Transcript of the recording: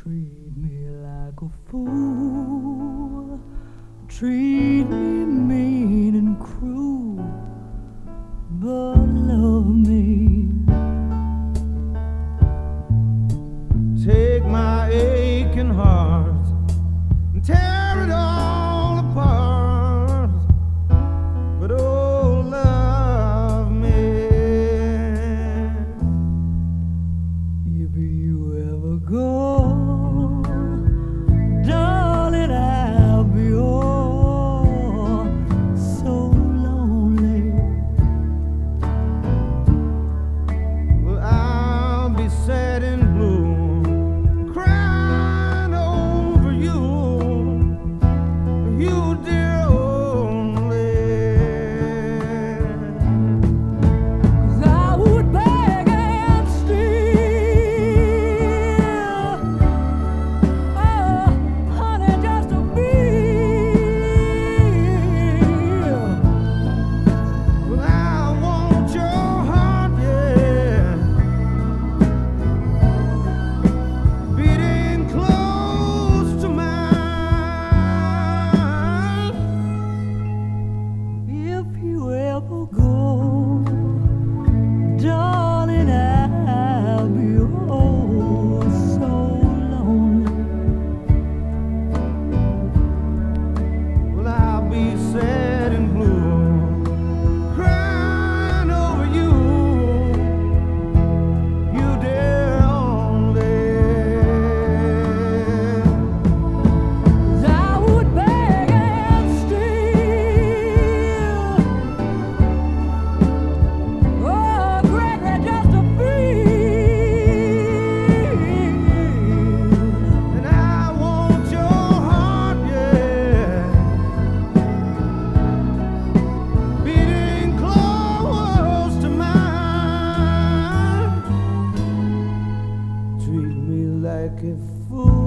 treat me like a fool, treat me mean and cruel, but love me. Take my aching heart and tear it all apart, but oh, love me. If you ever go, darling, I'll be oh so lonely. Well, I'll be sad and blue, crying over you dear only. 'Cause I would beg and steal, oh, honey, just to Well, I want your heart, yeah, beating close to mine. if you ever go, darling, I'll be oh so lonely. Well, I'll be sad and blue, crying over you dear only. 'Cause I would beg and steal, oh, Gregory, just to And I want your heart, yeah, beating close to mine. Treat me like a fool.